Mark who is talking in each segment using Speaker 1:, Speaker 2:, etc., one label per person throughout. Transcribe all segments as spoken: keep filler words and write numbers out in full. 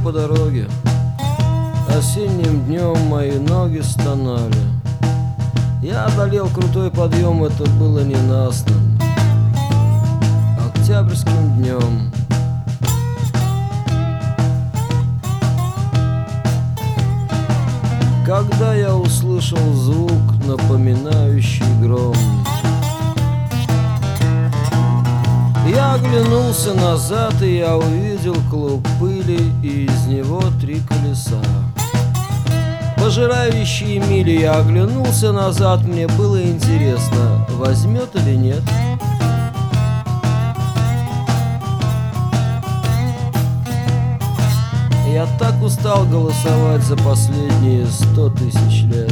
Speaker 1: по дороге. Осенним днем мои ноги стонали. Я одолел крутой подъем, это было ненастным октябрьским днем. Когда я услышал звук, напоминающий гром, я оглянулся назад, и я увидел клуб пыли, и из него три колеса, пожирающие мили. Я оглянулся назад, мне было интересно, возьмет или нет. Я так устал голосовать за последние сто тысяч лет.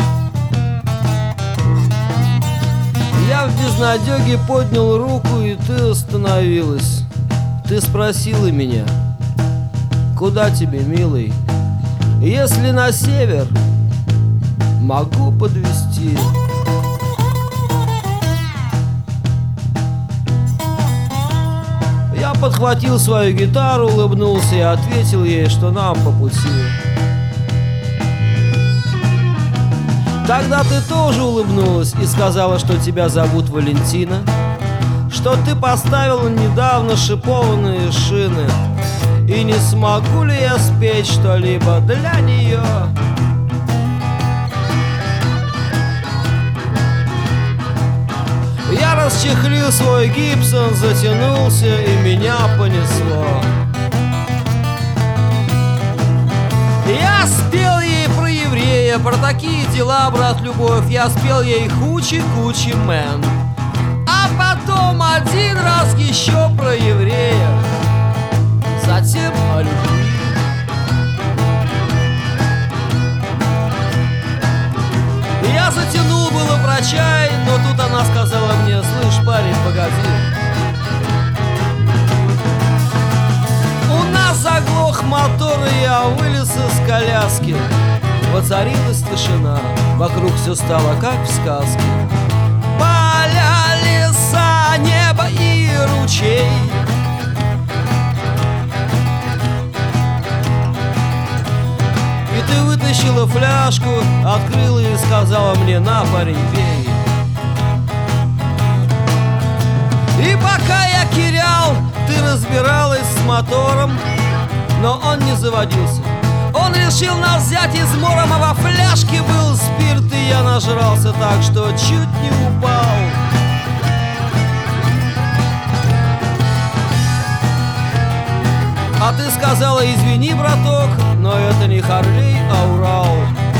Speaker 1: Я в безнадеге поднял руку, и ты остановилась. Ты спросила меня: куда тебе, милый? Если на север, могу подвезти. Я подхватил свою гитару, улыбнулся и ответил ей, что нам по пути. Тогда ты тоже улыбнулась и сказала, что тебя зовут Валентина, что ты поставила недавно шипованные шины, и не смогу ли я спеть что-либо для нее. Я расчехлил свой Гибсон, затянулся, и меня понесло. Я спел ей про еврея, про такие дела, брат, любовь. Я спел ей хучи-кучи мэн, а потом один раз еще про еврея, затем о любви. Я затянул было про чай, но тут она сказала мне: слышь, парень, погоди, у нас заглох мотор, и я вылез из коляски. Воцарилась тишина, вокруг все стало как в сказке. Поля, леса, небо и ручей. И ты вытащила фляжку, открыла и сказала мне: на, парень, пей. И пока я кирял, ты разбиралась с мотором, но он не заводился. Он решил нас взять измором, а во фляжке был спирт, и я нажрался так, что чуть не упал. А ты сказала: извини, браток, но это не Харлей, а Урал.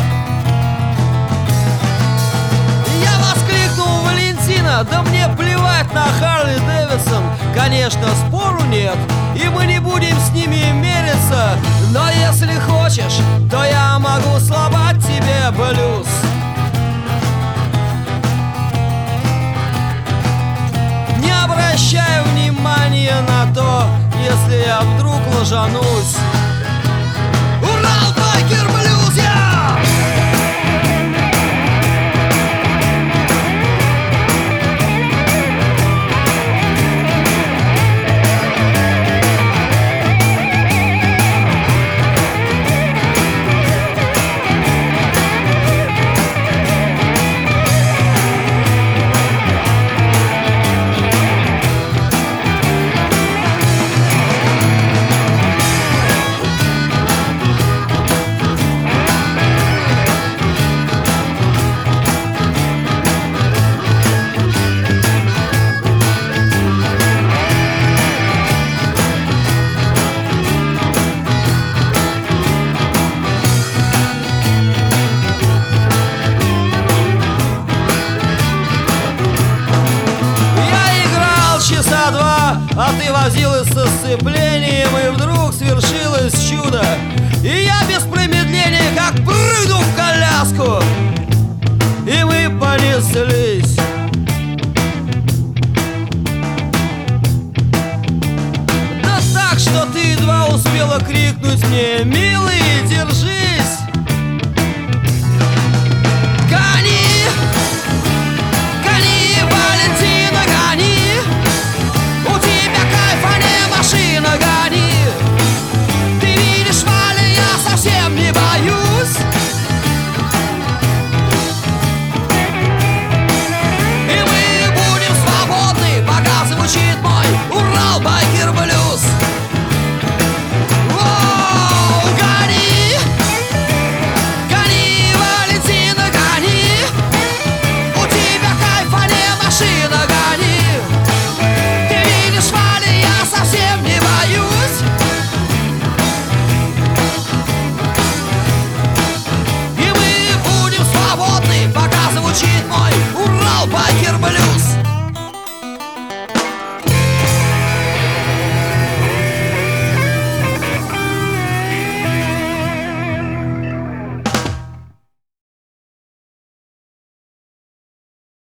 Speaker 1: Я воскликнул: Валентина, да мне плевать на Харли Дэвидсон. Конечно, спору нет, и мы не будем с ними мериться, но если хочешь, то я могу сломать тебе блюз. Не обращай внимания на то, если я вдруг ложанусь. Урал, байкер, блюз, я! А ты возилась со сцеплением, и вдруг свершилось чудо. И я без промедления как прыгну в коляску, и мы понеслись. Да так, что ты едва успела крикнуть мне: милый, держись! Гони! Гони, Валентина, гони! У тебя кайфа не машина, гони! Ты видишь, я не